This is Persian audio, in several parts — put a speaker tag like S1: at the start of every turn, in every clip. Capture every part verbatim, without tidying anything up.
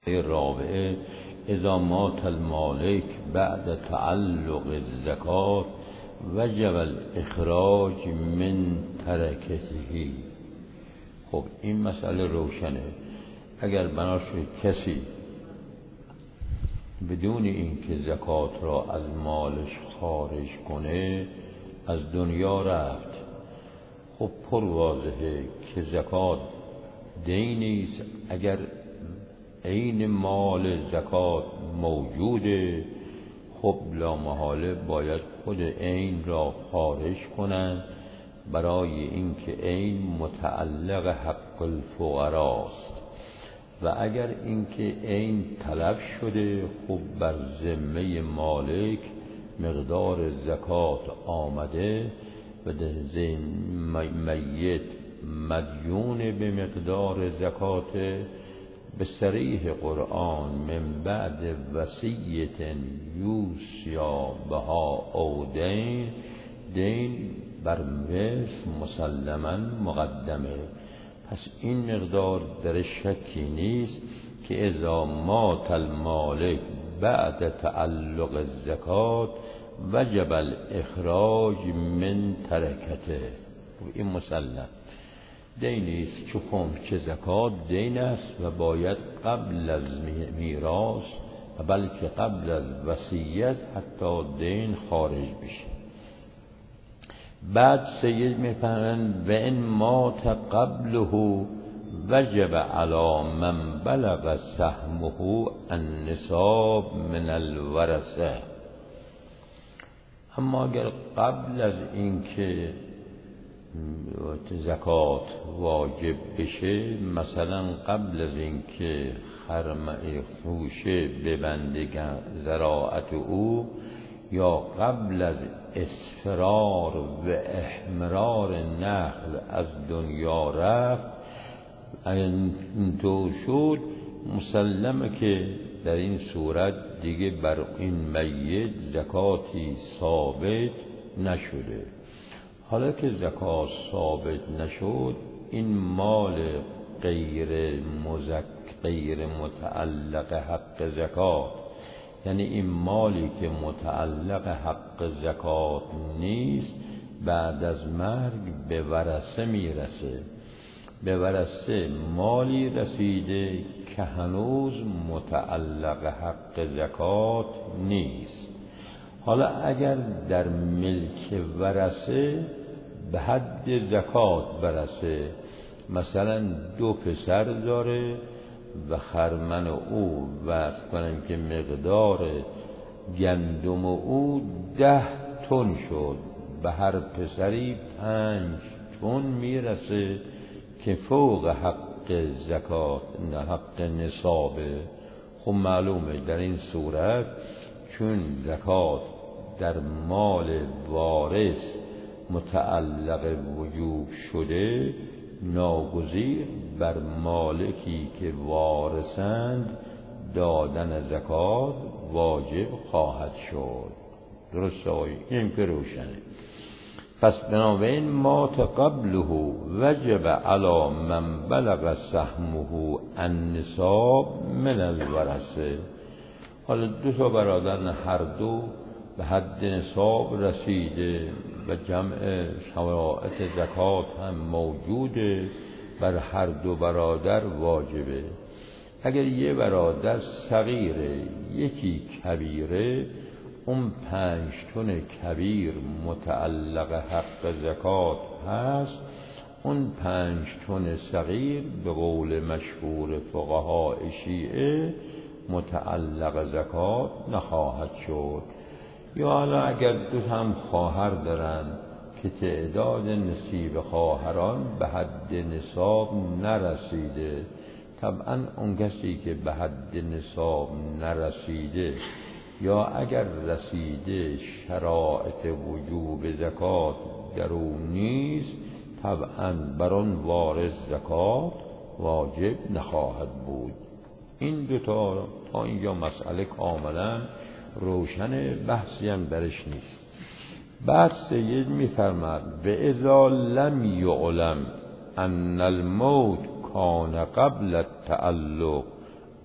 S1: رابعه اذا مات المالک بعد تعلق الزکات وجب الاخراج من ترکته. خب این مسئله روشنه. اگر بنا شد کسی بدون اینکه زکات را از مالش خارج کنه از دنیا رفت، خب پر واضحه که زکات دینی است. اگر عین مال زکات موجوده، خب لامحاله باید خود عین را خارج کنند، برای اینکه عین متعلق حق الفقراء است. و اگر اینکه عین تلف شده، خب بر ذمه مالک مقدار زکات آمده و ذمه میت مدیون به مقدار زکات. به صریح قرآن من بعد وصیت یوصی بها او دین، دین بر ورث مسلما مقدمه. پس این مقدار در شکی نیست که اذا مات المالک بعد تعلق الزکات وجب الاخراج من ترکته. این مسلم دینی است چه خمس چه زکات دین است و باید قبل از میراث و بلکه قبل از وصیت حتی دین خارج بشه. بعد سید میفرمایند و ان مات قبله وجب علی من بلغ سهمه النصاب من الورثه. اما اگر قبل از اینکه زکات واجب بشه، مثلا قبل از اینکه خرمه خوشه ببنده زراعت او، یا قبل از اصفرار و احمرار نخل از دنیا رفت، اینطور شد، مسلمه که در این صورت دیگه بر این میت زکاتی ثابت نشده. حالا که زکات ثابت نشد، این مال غیر مزک غیر متعلق حق زکات، یعنی این مالی که متعلق حق زکات نیست، بعد از مرگ به ورثه میرسه. به ورثه مالی رسیده که هنوز متعلق حق زکات نیست. حالا اگر در ملک ورثه به حد زکات برسه، مثلا دو پسر داره و خرمن او وضع کنن که مقدار گندم او ده تن شد، به هر پسری پنج تن میرسه که فوق حق زکات نه حق نصابه. خب معلومه در این صورت چون زکات در مال وارث متعلق وجوب شده، ناگزیر بر مالکی که وارثند دادن زکات واجب خواهد شد. درست آقای این که روشنه. پس بنابراین مات قبله وجب علی من بلغ سهمه النصاب من الورثه. حالا دو تا برادر هر دو به حد نصاب رسیده و جمع شرائط زکات هم موجوده، بر هر دو برادر واجبه. اگر یه برادر صغیره یکی کبیره، اون پنج تن کبیر متعلق حق زکات هست، اون پنج تن صغیر به قول مشهور فقهای شیعه متعلق زکات نخواهد شد. یا حالا اگر دو هم خواهر دارن که تعداد نصیب خواهران به حد نصاب نرسیده، طبعا اون کسی که به حد نصاب نرسیده یا اگر رسیده شرایط وجوب زکات در اون نیست، طبعا بر آن وارث زکات واجب نخواهد بود. این دوتا تا اینجا مسئله کاملا روشن، بحثی هم درش نیست. بعد سید میفرماد به اذا لم یعلم ان الموت کان قبل التعلق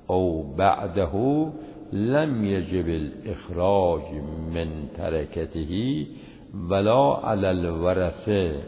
S1: او بعده لم یجب الاخراج من ترکته ولا علی الورثه.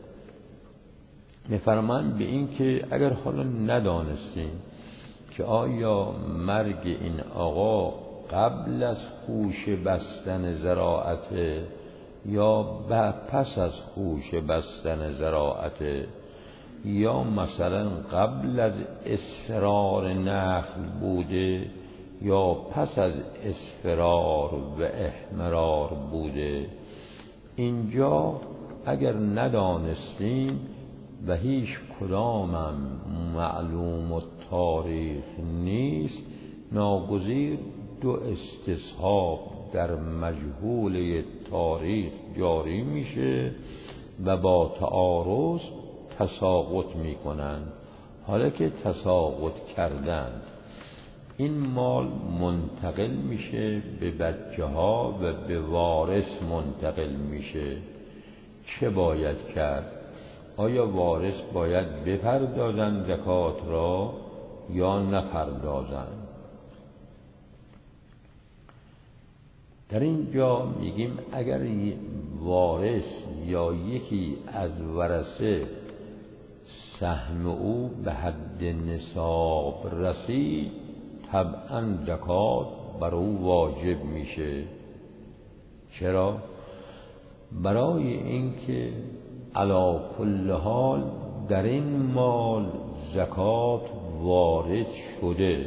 S1: میفرمایند به این که اگر حالا ندانستیم که آیا مرگ این آقا قبل از خوش بستن زراعت یا پس از خوش بستن زراعت، یا مثلا قبل از اصفرار نخل بوده یا پس از اصفرار و احمرار بوده، اینجا اگر ندانستیم و هیچ کدامم معلوم التاریخ نیست، ناگزیر دو استصحاب در مجهول تاریخ جاری میشه و با تعارض تساقط میکنند. حالا که تساقط کردند، این مال منتقل میشه به بچه ها و به وارث منتقل میشه. چه باید کرد؟ آیا وارث باید بپردازند زکات را یا نپردازند؟ در اینجا میگیم اگر وارث یا یکی از ورثه سهم او به حد نصاب رسید، طبعا زکات بر او واجب میشه. چرا؟ برای اینکه علی کل حال در این مال زکات وارد شده،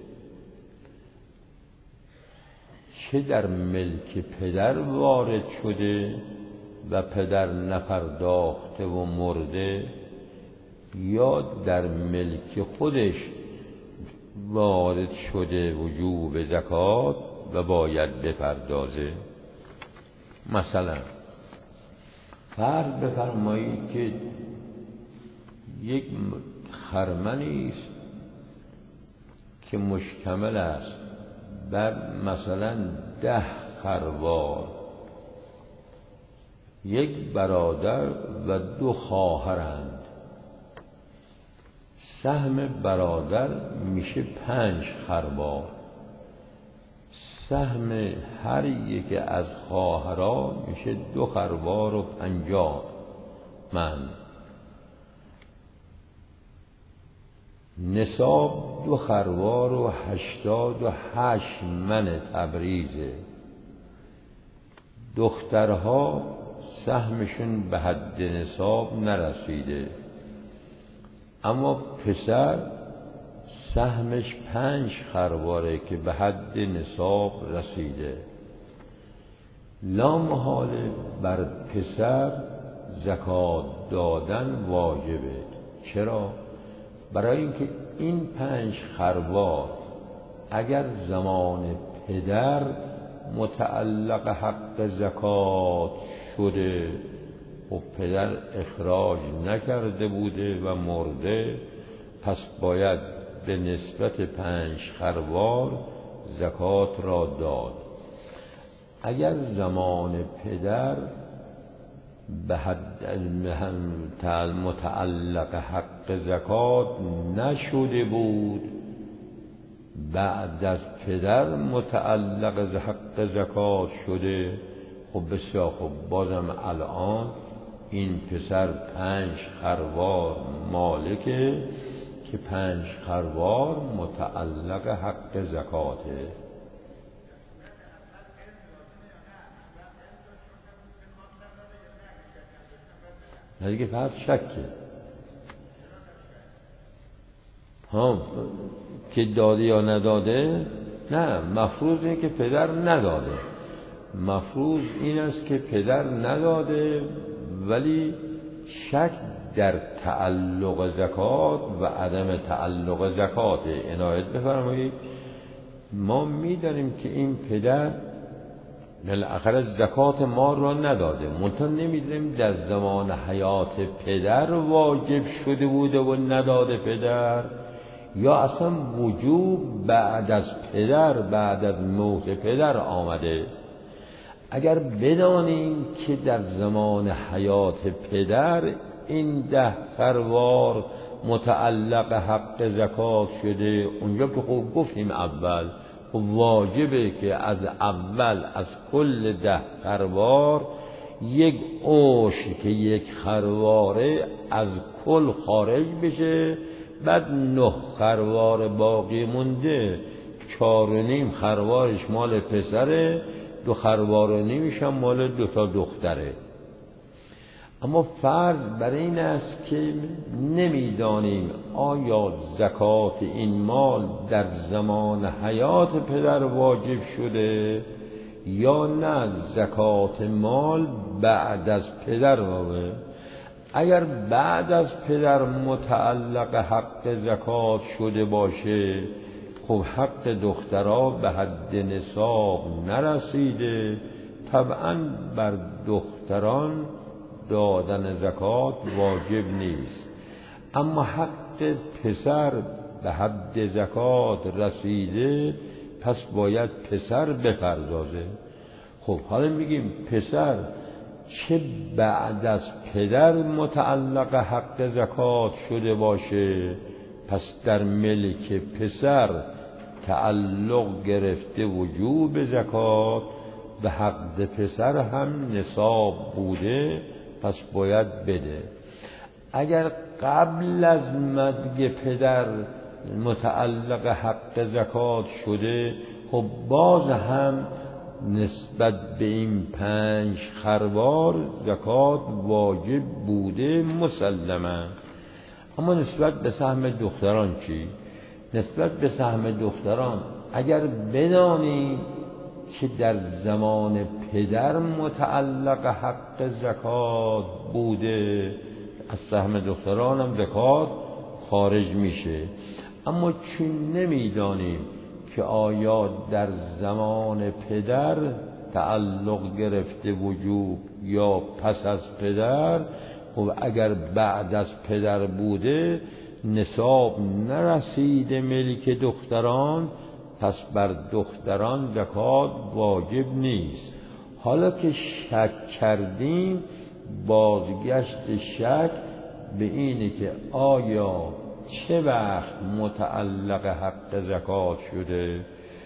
S1: چه در ملک پدر وارد شده و پدر نپرداخته و مرده، یا در ملک خودش وارد شده وجوب زکات و باید بپردازه. مثلا فرض بفرمایید که یک خرمنی است که مشتمل است بر مثلا ده خروار، یک برادر و دو خواهرند. سهم برادر میشه پنج خروار، سهم هر یک از خواهران میشه دو خروار و پنجاه من. نصاب دو خروار و هشتاد و هشت من تبریزه. دخترها سهمشون به حد نصاب نرسیده، اما پسر سهمش پنج خرواره که به حد نصاب رسیده. لامحاله بر پسر زکات دادن واجبه. چرا؟ برای اینکه این پنج خروار اگر زمان پدر متعلق حق زکات شده و پدر اخراج نکرده بوده و مرده، پس باید به نسبت پنج خروار زکات را داد. اگر زمان پدر به حد متعلق حق زکات نشده بود، بعد از پدر متعلق حق زکات شده، خب بسیار خب، بازم الان این پسر پنج خروار مالکه که پنج خروار متعلق حق زکاته. نه دیگه فرض شکه ها که داده یا نداده. نه، مفروض اینه که پدر نداده. مفروض این است که پدر نداده، ولی شک در تعلق زکات و عدم تعلق زکات. عنایت بفرمایید، ما می‌دانیم که این پدر بالاخره زکات مال را نداده، منتها نمی‌دونیم در زمان حیات پدر واجب شده بوده و نداده پدر، یا اصلا وجوب بعد از پدر، بعد از موت پدر آمده. اگر بدانیم که در زمان حیات پدر این ده خروار متعلق حق زکات شده، اونجا که خب گفتیم اول خب واجبه که از اول از کل ده خروار یک عشر که یک خرواره از کل خارج بشه، بعد نه خروار باقی مونده چار و نیم خروارش مال پسره، دو خروار و نیمش هم مال دو تا دختره. اما فرض بر این است که نمیدانیم آیا زکات این مال در زمان حیات پدر واجب شده یا نه زکات مال بعد از پدر واجب. اگر بعد از پدر متعلق حق زکات شده باشه، خب حق دخترها به حد نصاب نرسیده، طبعا بر دختران دادن زکات واجب نیست. اما حق پسر به حد زکات رسیده، پس باید پسر بپردازه. خب حالا میگیم پسر چه بعد از پدر متعلق حق زکات شده باشه، پس در ملک پسر تعلق گرفته وجوب زکات، به حق پسر هم نصاب بوده، پس باید بده. اگر قبل از مرگ پدر متعلق حق زکات شده، خب باز هم نسبت به این پنج خروار زکات واجب بوده مسلما. اما نسبت به سهم دختران چی؟ نسبت به سهم دختران اگر بدانیم که در زمان پدر متعلق حق زکات بوده، از سهم دختران هم زکات خارج میشه. اما چون نمیدانیم که آیا در زمان پدر تعلق گرفته وجوب یا پس از پدر، خب اگر بعد از پدر بوده نصاب نرسیده ملک دختران، پس بر دختران زکات واجب نیست. حالا که شک کردیم، بازگشت شک به اینه که آیا چه وقت متعلق حق زکات شده.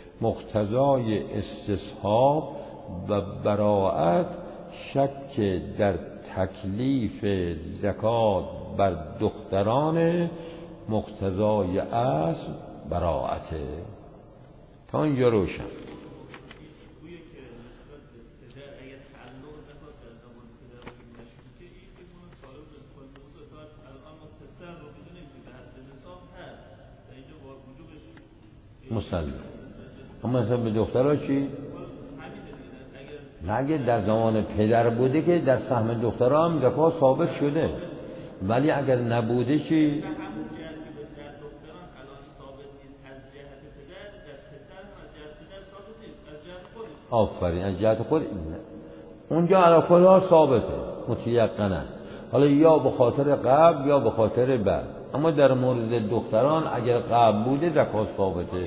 S1: مقتضای استصحاب و براءت شک در تکلیف زکات بر دختران، مقتضای اصل براءته. تا اینجا روشن. مسلم. اما مثلا به دخترها چی؟ اگه در زمان پدر بوده که در سهم دخترها هم زکات ثابت شده، ولی اگر نبوده چی؟ آفرین، از جهت خود اونجا علی کل حال ثابته متیقنا، حالا یا به خاطر قبل یا به خاطر بعد. اما در مورد دختران اگر قبل بوده زکات ثابته.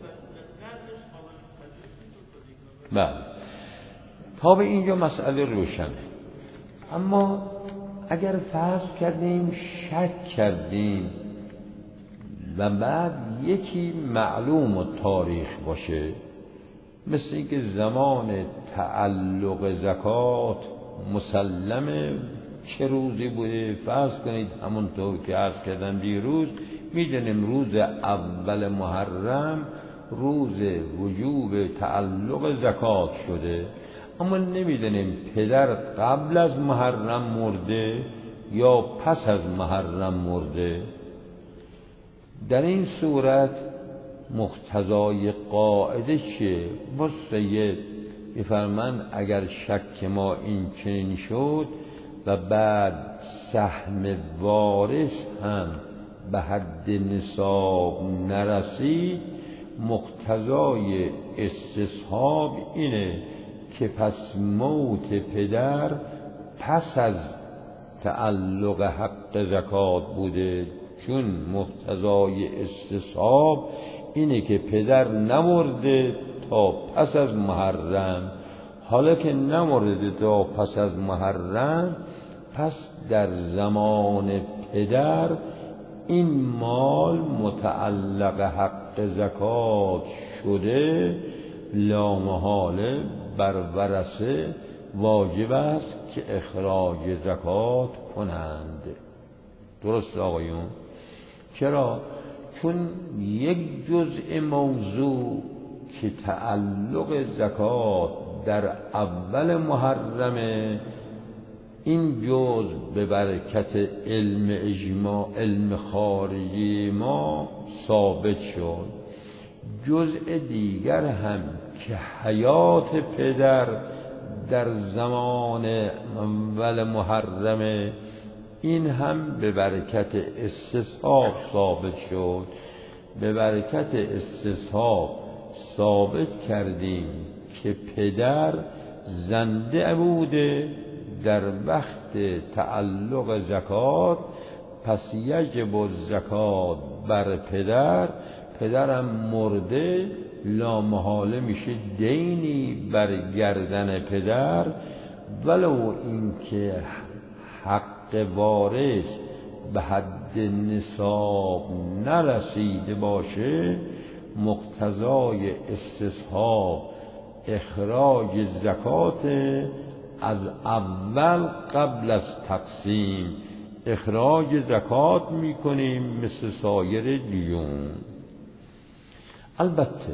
S1: بله، تا به اینجا مسئله روشنه. اما اگر فرض کردیم شک کردیم و بعد یکی معلوم و تاریخ باشه، مثل اینکه زمان تعلق زکات مسلمه چه روزی بوده، فرض کنید همونطور که عرض کردم دیروز، میدونیم روز اول محرم روز وجوب تعلق زکات شده، اما نمیدونیم پدر قبل از محرم مرده یا پس از محرم مرده. در این صورت مقتضای قاعده چیه؟ بسید میفرمند اگر شک ما این چنین شد و بعد سهم وارث هم به حد نصاب نرسید، مقتضای استصحاب اینه که پس موت پدر پس از تعلق حق زکات بوده، چون مقتضای استصحاب اینه که پدر نمرده تا پس از محرم. حالا که نمرده تا پس از محرم، پس در زمان پدر این مال متعلق حق زکات شده، لامحاله بر ورثه واجب است که اخراج زکات کنند. درست آقایون؟ چرا؟ چون یک جزء موضوع که تعلق زکات در اول محرمه، این جزء به برکت علم اجماع، علم خارجی ما ثابت شد. جزء دیگر هم که حیات پدر در زمان اول محرمه، این هم به برکت استصحاب ثابت شد. به برکت استصحاب ثابت کردیم که پدر زنده بوده در وقت تعلق زکات، پس یجب الزکات بر پدر. پدرم مرده، لامحاله میشه دینی بر گردن پدر، ولو اینکه حق وارث به حد نصاب نرسیده باشه. مقتضای استصحاب اخراج زکات از اول قبل از تقسیم اخراج زکات میکنیم مثل سایر دیون. البته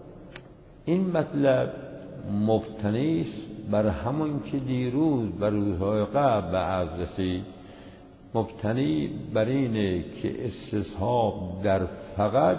S1: این مطلب مبتنی است بر همون که دیروز بر روزهای قبل به عرض رسید. مبتنی بر اینه که استصحاب در فقط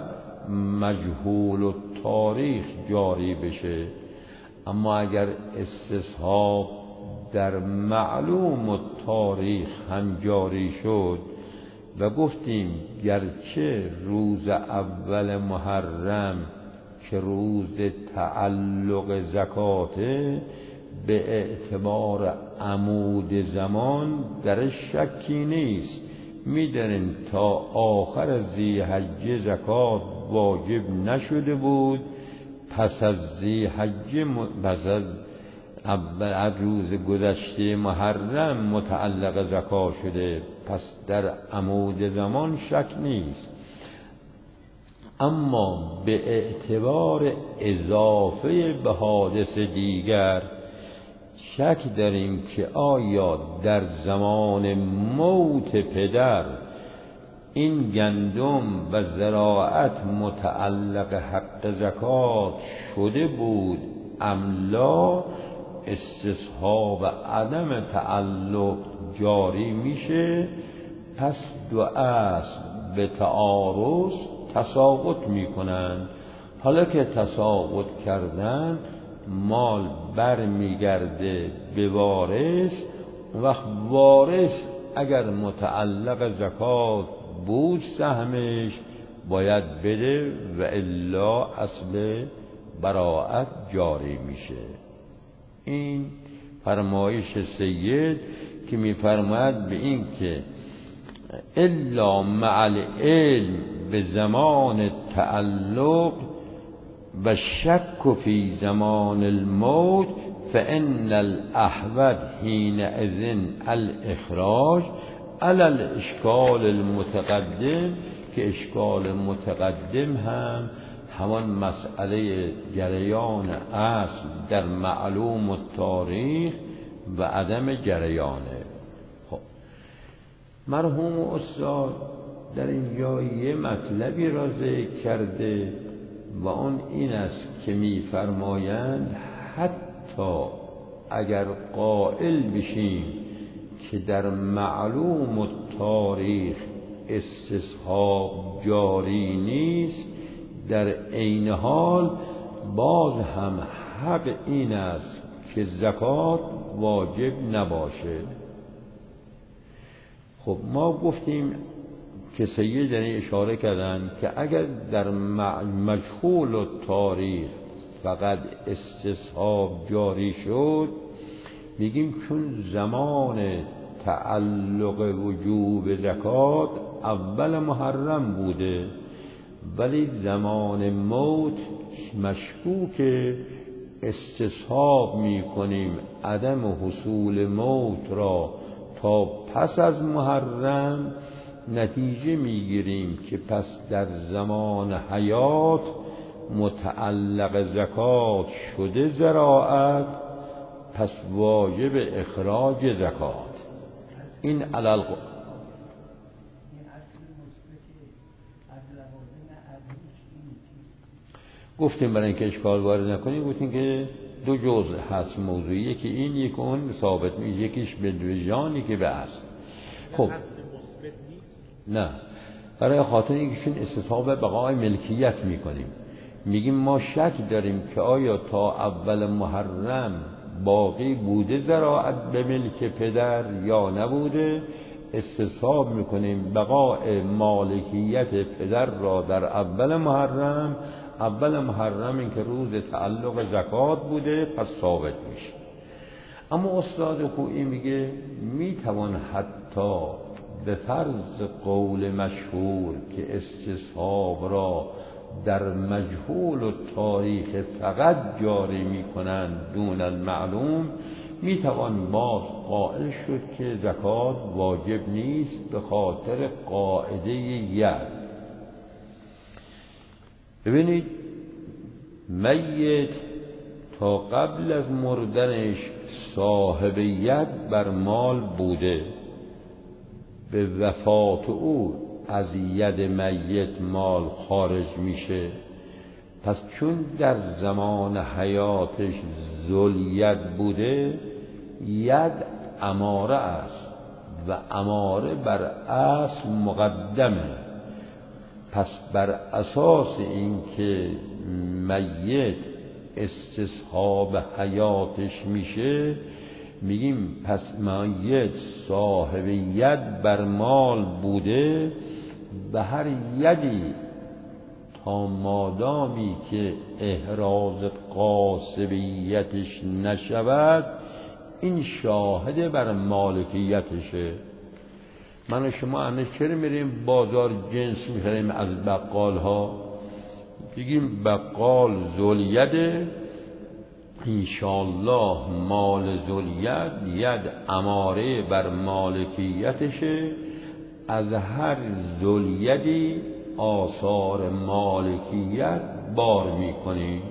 S1: مجهول و تاریخ جاری بشه، اما اگر استصحاب در معلوم و تاریخ هم جاری شد و گفتیم گرچه روز اول محرم که روز تعلق زکاته، به اعتبار عمود زمان در شکی نیست، میدانیم تا آخر ذی‌حجه زکات واجب نشده بود، پس از ذی‌حجه پس از اول روز گذشته محرم متعلق زکات شده، پس در عمود زمان شک نیست. اما به اعتبار اضافه به حادث دیگر شک داریم که آیا در زمان موت پدر این گندم و زراعت متعلق حق زکات شده بود ام لا. استصحاب عدم تعلق جاری میشه، پس دو اصل به تعارض تساقط میکنن. حالا که تساقط کردن، مال بر میگرده به وارث. اون وقت وارث اگر متعلق زکات بود سهمش باید بده و الا اصل براءت جاری میشه. این فرمایش سید که میفرماید به این که الا مع العلم به زمان تعلق و شک فی زمان الموت فان الاحوط حینئذ الاخراج علی الاشکال المتقدم، که اشکال متقدم هم همان مسئله جریان اصل در معلوم التاریخ و عدم جریانه. خب مرحوم استاد در اینجا یه مطلبی را ذکر کرده و اون این است که می‌فرمایند حتی اگر قائل بشیم که در معلوم التاریخ استصحاب جاری نیست، در عین حال باز هم حق این است که زکات واجب نباشه. خب ما گفتیم که سید یعنی اشاره کردن که اگر در مجهول و تاریخ فقط استصحاب جاری شد، میگیم چون زمان تعلق وجوب زکات اول محرم بوده، ولی زمان موت مشکوک استصحاب میکنیم عدم حصول موت را تا پس از محرم، نتیجه میگیریم که پس در زمان حیات متعلق زکات شده زراعت، پس واجب اخراج زکات. این علل گفتیم برای اینکه اشکال وارد نکنیم، گفتیم که دو جزء هست موضوعی، یکی این یک اون ثابت میشه، یکیش به وجدانی که به اصل. خب نه، برای خاطر اینکه استصحاب بقای ملکیت میکنیم، میگیم ما شک داریم که آیا تا اول محرم باقی بوده زراعت به ملک پدر یا نبوده. استصحاب میکنیم بقای مالکیت پدر را در اول محرم. اول محرم این که روز تعلق زکات بوده، پس ثابت میشه. اما استاد خویی میگه میتوان حتی به فرض قول مشهور که استصحاب را در مجهول و تاریخ فقط جاری میکنند دون المعلوم، میتوان باز قائل شد که زکات واجب نیست به خاطر قاعده ید. ببینید میت تا قبل از مردنش صاحب ید بر مال بوده، به وفات او از ید میت مال خارج میشه. پس چون در زمان حیاتش ذل ید بوده، ید اماره است و اماره بر اصل مقدمه. پس بر اساس اینکه میت استصحاب حیاتش میشه، میگیم پس میت صاحب ید بر مال بوده و هر یدی تا مادامی که احراز قاسبیتش نشود، این شاهد بر مالکیتشه. من و شما انه چرا میریم بازار جنس میخریم از بقال ها؟ بگیم بقال ذوالید، انشاءالله مال ذوالید، ید اماره بر مالکیتشه، از هر ذوالیدی آثار مالکیت بار میکنی.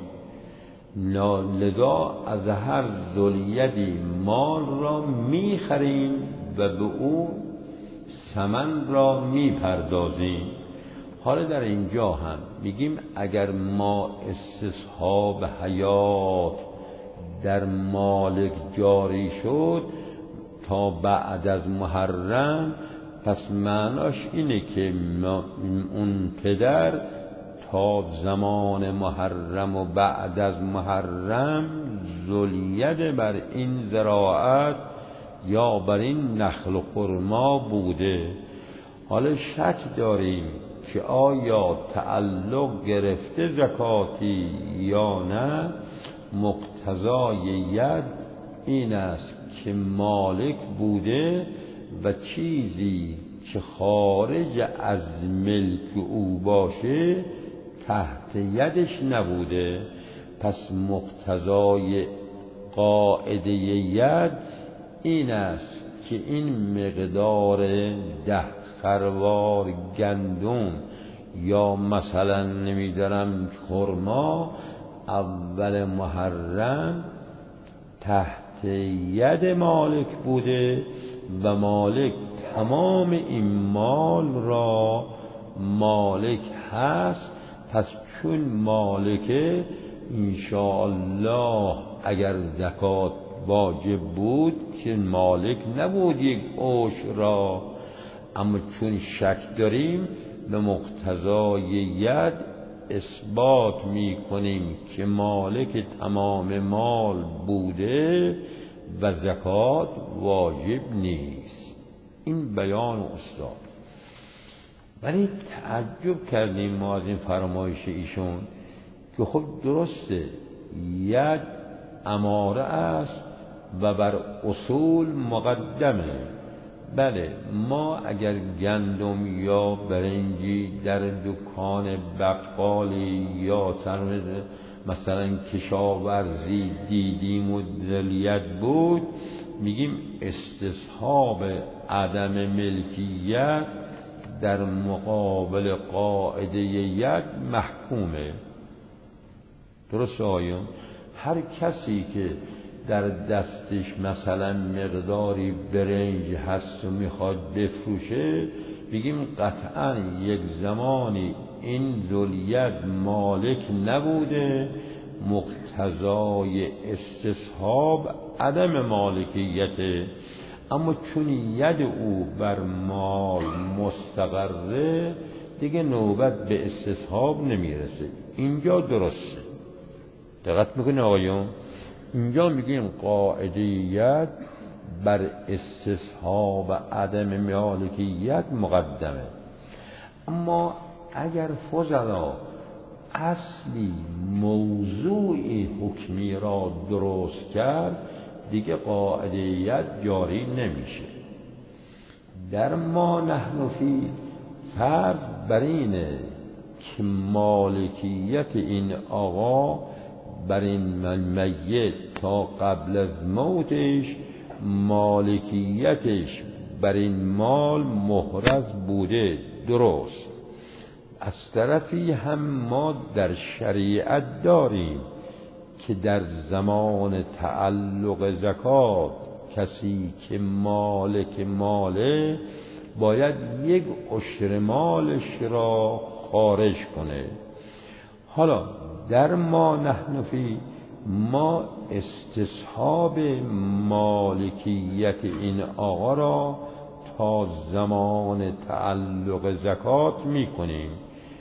S1: لذا از هر ذوالیدی مال را میخریم و به او ثمن را میپردازیم. حالا در اینجا هم میگیم اگر ما استصحاب حیات در مالک جاری شد تا بعد از محرم، پس معناش اینه که اون پدر تا زمان محرم و بعد از محرم ذوالید بر این زراعت یا بر این نخل و خرما بوده. حالا شک داریم که آیا تعلق گرفته زکاتی یا نه. مقتضای ید این است که مالک بوده و چیزی که خارج از ملک او باشه تحت یدش نبوده. پس مقتضای قاعده ید این است که این مقدار ده خروار گندم یا مثلا نمیدارم خرما اول محرم تحت ید مالک بوده و مالک تمام این مال را مالک هست. پس چون مالکه انشاءالله اگر زکات واجب بود که مالک نبود یک عشر را، اما چون شک داریم به مقتضای ید اثبات می کنیم که مالک تمام مال بوده و زکات واجب نیست. این بیان استاد. ولی تعجب کردیم ما از این فرمایش ایشون که خب درسته ید اماره است و بر اصول مقدمه. بله، ما اگر گندم یا برنجی در دکان بقالی یا مثلا کشاورزی دیدیم و ذوالید بود، میگیم استصحاب عدم ملکیت در مقابل قاعده ید محکومه. درست آیون؟ هر کسی که در دستش مثلا مقداری برنج هست و میخواد بفروشه، بگیم قطعا یک زمانی این ذوالید مالک نبوده، مقتضای استصحاب عدم مالکیته، اما چون ید او بر مال مستقره دیگه نوبت به استصحاب نمیرسه. اینجا درسته. دقت میکنه آقایون؟ اینجا میگیم قاعده ید بر استصحاب عدم مالکیت مقدمه. اما اگر فضلا اصلی موضوعی حکمی را درست کرد، دیگه قاعده ید جاری نمیشه. در ما نحن فی فرض بر اینه که مالکیت این آقا بر این میت تا قبل از موتش مالکیتش بر این مال محرز بوده، درست. از طرفی هم ما در شریعت داریم که در زمان تعلق زکات کسی که مالک ماله باید یک عشر مالش را خارج کنه. حالا در ما نحن فی ما استصحاب مالکیت این آقا را تا زمان تعلق زکات میکنیم.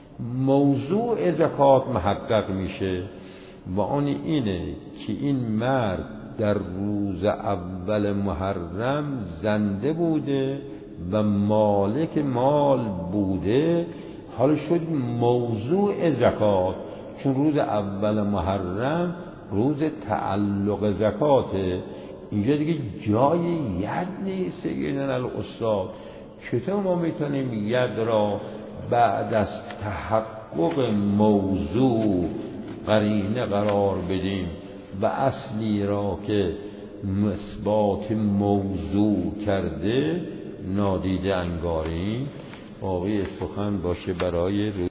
S1: موضوع زکات محقق میشه و آن اینه که این مرد در روز اول محرم زنده بوده و مالک مال بوده، حالا شد موضوع زکات، چون روز اول محرم روز تعلق زکاته. اینجا دیگه جای ید نیست. سیدنا الاستاد چطور ما میتونیم ید را بعد از تحقق موضوع قرینه قرار بدیم و اصلی را که مثبات موضوع کرده نادیده انگاریم؟ باقی سخن باشه برای